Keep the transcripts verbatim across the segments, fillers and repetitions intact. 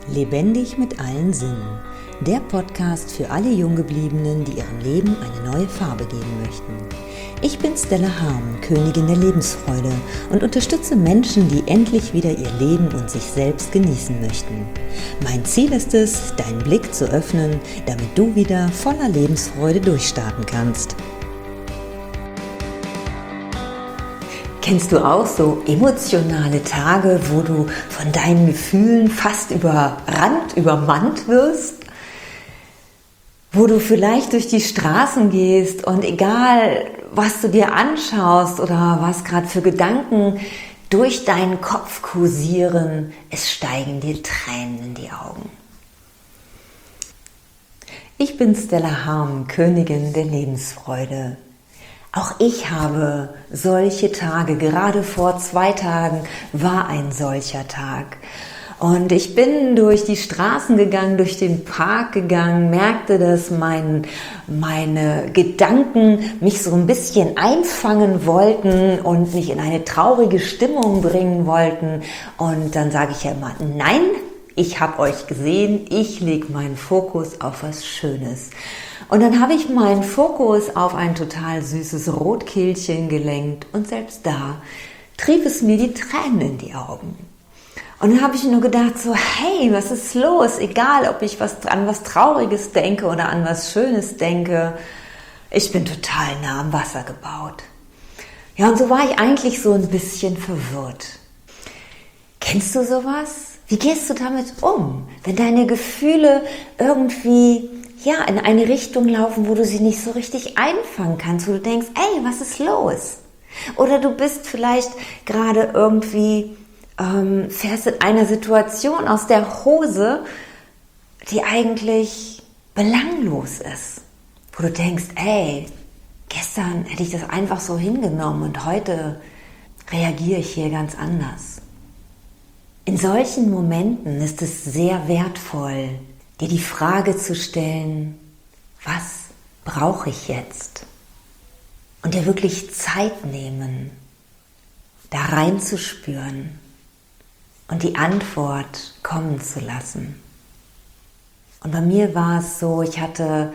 Lebendig mit allen Sinnen. Der Podcast für alle Junggebliebenen, die ihrem Leben eine neue Farbe geben möchten. Ich bin Stella Harm, Königin der Lebensfreude und unterstütze Menschen, die endlich wieder ihr Leben und sich selbst genießen möchten. Mein Ziel ist es, deinen Blick zu öffnen, damit du wieder voller Lebensfreude durchstarten kannst. Kennst du auch so emotionale Tage, wo du von deinen Gefühlen fast überrannt, übermannt wirst? Wo du vielleicht durch die Straßen gehst und egal, was du dir anschaust oder was gerade für Gedanken durch deinen Kopf kursieren, es steigen dir Tränen in die Augen. Ich bin Stella Harm, Königin der Lebensfreude. Auch ich habe solche Tage, gerade vor zwei Tagen war ein solcher Tag. Und ich bin durch die Straßen gegangen, durch den Park gegangen, merkte, dass mein, meine Gedanken mich so ein bisschen einfangen wollten und mich in eine traurige Stimmung bringen wollten. Und dann sage ich ja immer, nein, ich habe euch gesehen, ich lege meinen Fokus auf was Schönes. Und dann habe ich meinen Fokus auf ein total süßes Rotkehlchen gelenkt und selbst da trieb es mir die Tränen in die Augen. Und dann habe ich nur gedacht so, hey, was ist los? Egal, ob ich was, an was Trauriges denke oder an was Schönes denke, ich bin total nah am Wasser gebaut. Ja, und so war ich eigentlich so ein bisschen verwirrt. Kennst du sowas? Wie gehst du damit um, wenn deine Gefühle irgendwie ja, in eine Richtung laufen, wo du sie nicht so richtig einfangen kannst, wo du denkst, ey, was ist los? Oder du bist vielleicht gerade irgendwie, ähm, fährst in einer Situation aus der Hose, die eigentlich belanglos ist. Wo du denkst, ey, gestern hätte ich das einfach so hingenommen und heute reagiere ich hier ganz anders. In solchen Momenten ist es sehr wertvoll, dir die Frage zu stellen, was brauche ich jetzt? Und dir wirklich Zeit nehmen, da reinzuspüren und die Antwort kommen zu lassen. Und bei mir war es so, ich hatte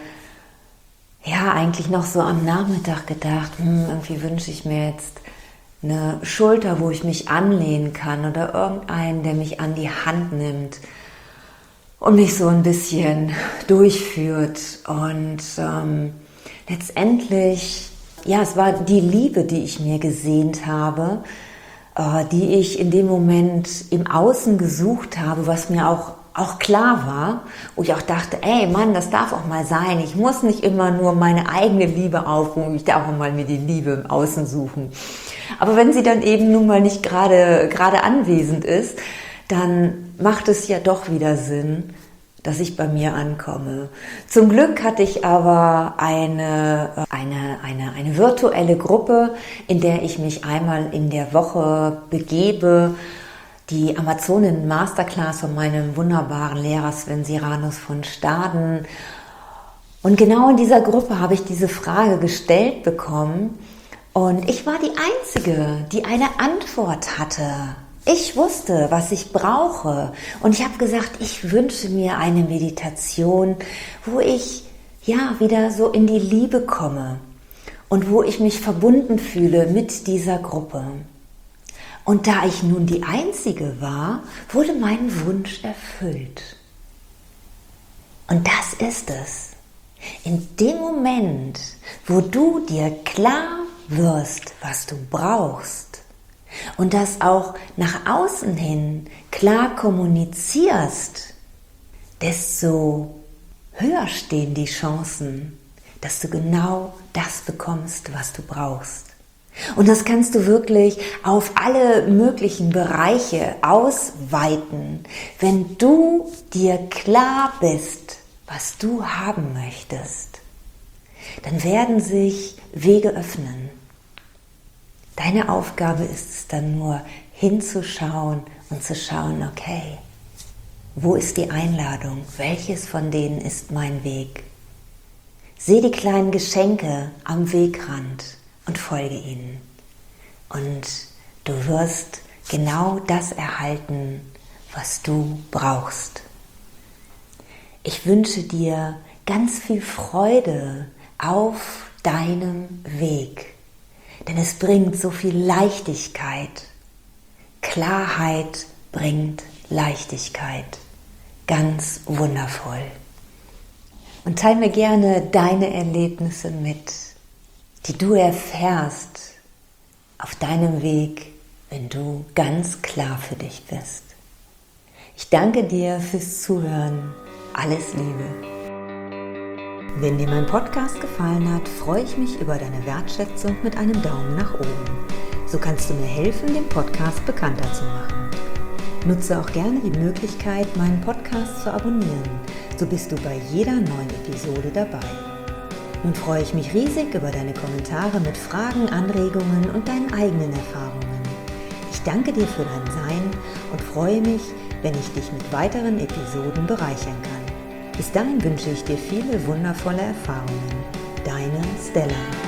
ja eigentlich noch so am Nachmittag gedacht, hm, irgendwie wünsche ich mir jetzt eine Schulter, wo ich mich anlehnen kann oder irgendeinen, der mich an die Hand nimmt und mich so ein bisschen durchführt. Und ähm, letztendlich, ja, es war die Liebe, die ich mir gesehnt habe, äh, die ich in dem Moment im Außen gesucht habe, was mir auch, auch klar war, wo ich auch dachte, ey Mann, das darf auch mal sein. Ich muss nicht immer nur meine eigene Liebe aufrufen, ich darf auch mal mir die Liebe im Außen suchen. Aber wenn sie dann eben nun mal nicht gerade, gerade anwesend ist, dann macht es ja doch wieder Sinn, dass ich bei mir ankomme. Zum Glück hatte ich aber eine, eine, eine, eine virtuelle Gruppe, in der ich mich einmal in der Woche begebe, die Amazonen Masterclass von meinem wunderbaren Lehrer Sven Siranus von Staden. Und genau in dieser Gruppe habe ich diese Frage gestellt bekommen und ich war die Einzige, die eine Antwort hatte. Ich wusste, was ich brauche und ich habe gesagt, ich wünsche mir eine Meditation, wo ich ja wieder so in die Liebe komme und wo ich mich verbunden fühle mit dieser Gruppe. Und da ich nun die Einzige war, wurde mein Wunsch erfüllt. Und das ist es. In dem Moment, wo du dir klar wirst, was du brauchst, und das auch nach außen hin klar kommunizierst, desto höher stehen die Chancen, dass du genau das bekommst, was du brauchst. Und das kannst du wirklich auf alle möglichen Bereiche ausweiten, wenn du dir klar bist, was du haben möchtest. Dann werden sich Wege öffnen. Deine Aufgabe ist es dann nur, hinzuschauen und zu schauen, okay, wo ist die Einladung? Welches von denen ist mein Weg? Seh die kleinen Geschenke am Wegrand und folge ihnen. Und du wirst genau das erhalten, was du brauchst. Ich wünsche dir ganz viel Freude auf deinem Weg, denn es bringt so viel Leichtigkeit. Klarheit bringt Leichtigkeit. Ganz wundervoll. Und teile mir gerne deine Erlebnisse mit, die du erfährst auf deinem Weg, wenn du ganz klar für dich bist. Ich danke dir fürs Zuhören. Alles Liebe. Wenn dir mein Podcast gefallen hat, freue ich mich über deine Wertschätzung mit einem Daumen nach oben. So kannst du mir helfen, den Podcast bekannter zu machen. Nutze auch gerne die Möglichkeit, meinen Podcast zu abonnieren. So bist du bei jeder neuen Episode dabei. Nun freue ich mich riesig über deine Kommentare mit Fragen, Anregungen und deinen eigenen Erfahrungen. Ich danke dir für dein Sein und freue mich, wenn ich dich mit weiteren Episoden bereichern kann. Bis dahin wünsche ich dir viele wundervolle Erfahrungen. Deine Stella.